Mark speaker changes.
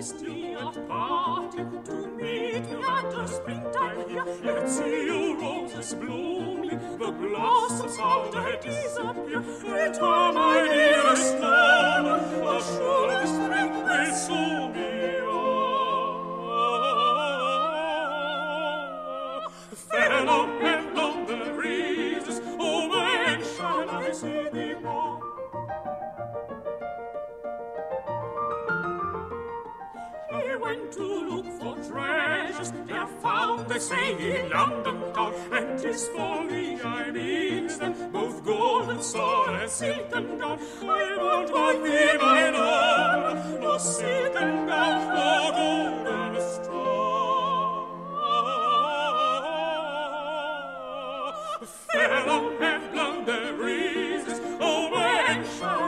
Speaker 1: ist die Art Party to meet me at the springtime here. Let's see your roses blooming, the blossoms how they disappear. Return, my dearest love, the surest spring will soon be o'er. Fellow men on the breezes, oh, when shall I see thee more? He went to look for treasures, there found, they say, in London town. And 'tis for me, I mean them, both gold and silver and silken gown. I won't want thee, mine own, no silken gown, no golden straw. Fellow men, blonde breezes, oh, when shall